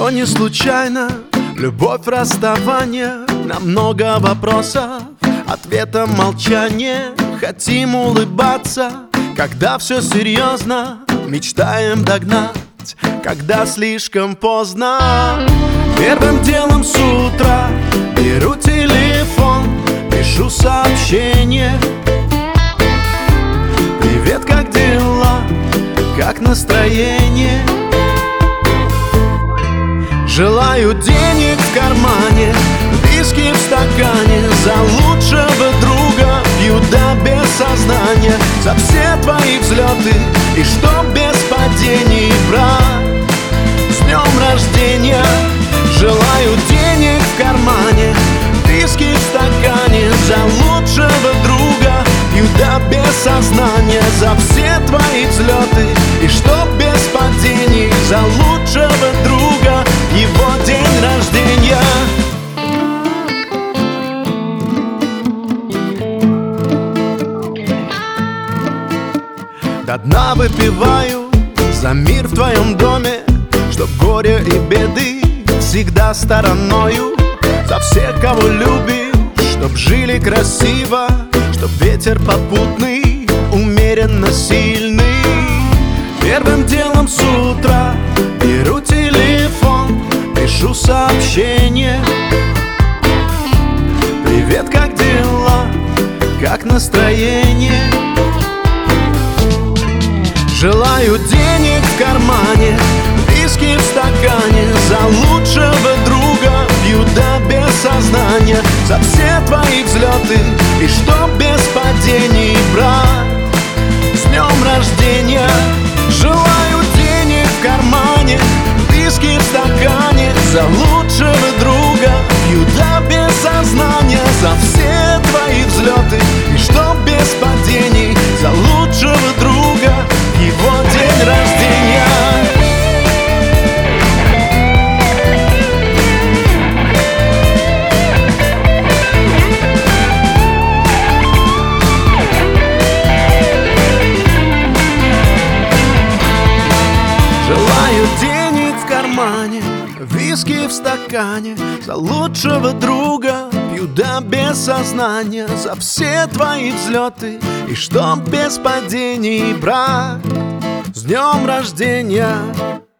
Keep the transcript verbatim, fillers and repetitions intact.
Все не случайно, любовь, расставание. На много вопросов ответом молчание. Хотим улыбаться, когда все серьезно. Мечтаем догнать, когда слишком поздно. Первым делом с утра беру телефон, пишу сообщение: привет, как дела, как настроение? Желаю денег в кармане, виски в стакане. За лучшего друга пью до без сознания. За все твои взлеты и чтоб без падений, брат. С днем рождения! Желаю денег в кармане, виски в стакане. За лучшего друга пью до без сознания. За все твои взлеты и чтоб без падений. За лучшего друга, его день рождения. До дна выпиваю за мир в твоем доме, чтоб горе и беды всегда стороною. За всех, кого любишь, чтоб жили красиво, чтоб ветер попутный, умеренно сильный. Первым делом с утра беру телефон, пишу сообщение: привет, как дела, как настроение? Желаю денег в кармане, виски в стакане. За лучшего друга пью до без сознания. За все твои взлеты и чтоб без падений, брат. С днем рождения! Желаю денег в кармане, виски в стакане. За лучшего друга пью до без сознания. За все твои взлеты и чтоб без падений. За лучшего друга, его день рождения. Желаю денег в кармане, виски в стакане. За лучшего друга пью до без сознания. За все твои взлеты и чтоб без падений, брат. С днем рождения!